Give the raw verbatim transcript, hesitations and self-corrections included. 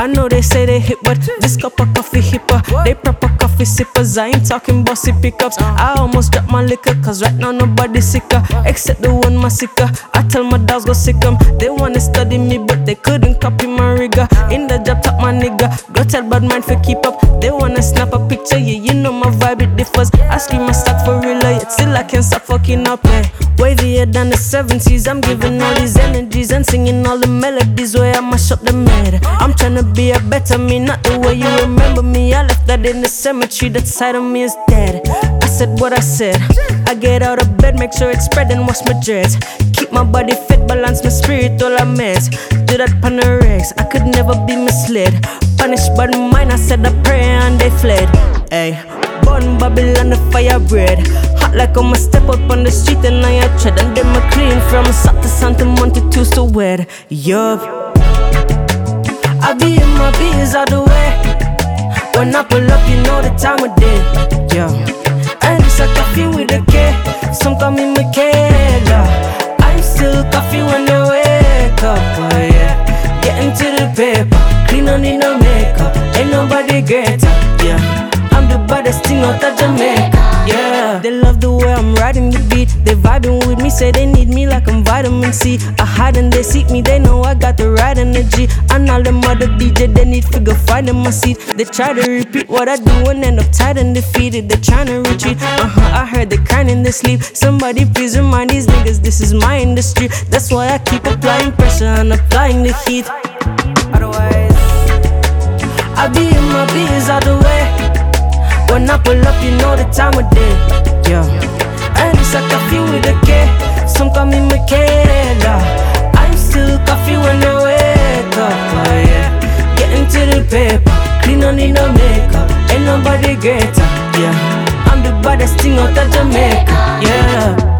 I know they say they hip, but this cup of coffee hipper. They proper coffee sippers, I ain't talking bossy pickups. I almost dropped my liquor, cause right now nobody's sicker, except the one my sicker. I tell my dogs go sick 'em. They wanna study me, but they couldn't copy my rigor. In the job top my nigga, go tell bad man for keep up. They wanna snap a picture, yeah, you know my vibe, it differs. I scream my stock for real, yet still I can't stop fucking up, man. Wavier than the seventies, I'm giving all these energies and singing all the melodies where I mash up the mad. I'm tryna be a better me, not the way you remember me. I left that in the cemetery, that side of me is dead. I said what I said, I get out of bed, make sure it's spread and wash my dreads. Keep my body fit, balance my spirit, all I mess. Do that pan the regs, I could never be misled. Punished by the mind, I said a prayer and they fled. Ay, born Babylon the fire bread. Hot like I'ma step up on the street and I tread. And then I clean from south to Santa Monte to so wed. Yup, I be in my bees all the way. When I pull up, you know the time of day. Yo, and it's a coffee with a K. Some call me Michaela. I'm still coffee when I wake up. Oh yeah, getting to the paper. Clean, don't need no makeup. Ain't nobody greater. Yeah, I'm the baddest thing out of Jamaica. Yeah, they love the way I'm riding the beat. They vibing with me, say they need me like I'm vitamin C. I hide and they seek me, they know I got the right energy. And all them other D J, they need figure find in my seat. They try to repeat what I do and end up tired and defeated. They tryna retreat, uh-huh, I heard they crying in their sleep. Somebody please remind these niggas this is my industry. That's why I keep applying pressure and applying the heat. Otherwise, I be in my biz all the way. When I pull up, you know the time of day. Yeah, and it's a coffee with a K. Some call me Michaela. I'm still coffee when I wake up. Oh yeah, getting to the paper. Clean, don't need no makeup. Ain't nobody greater. Yeah, I'm the baddest thing out of Jamaica. Yeah.